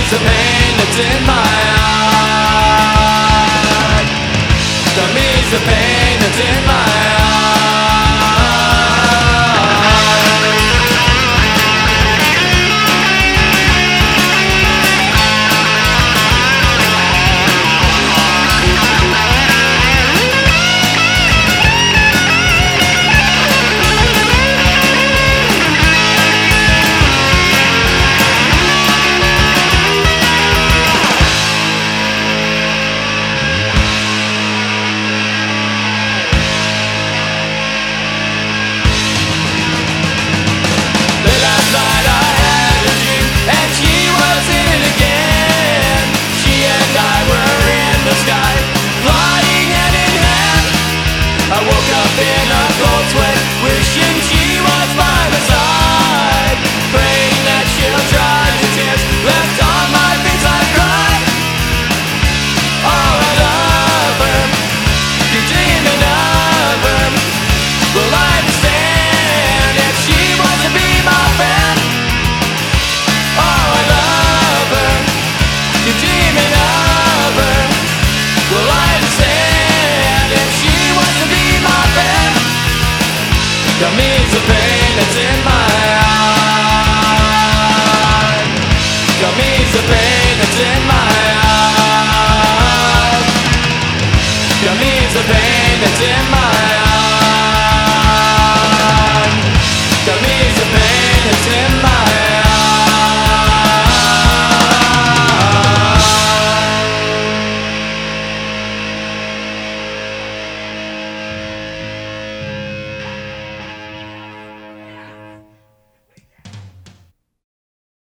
the pain that's in my heart. Come ease the pain that's in my heart. I woke up in a cold sweat, wishing she was by my side, praying that she'll dry the tears left on my face. I cried, oh I love her, keep dreaming of her. Will I understand if she wants to be my friend? Oh I love her, keep dreaming of her. Will I understand if she wants to be my friend? Come ease the pain that's in my heart. Come ease the pain that's in my heart. Come ease the pain that's in my heart.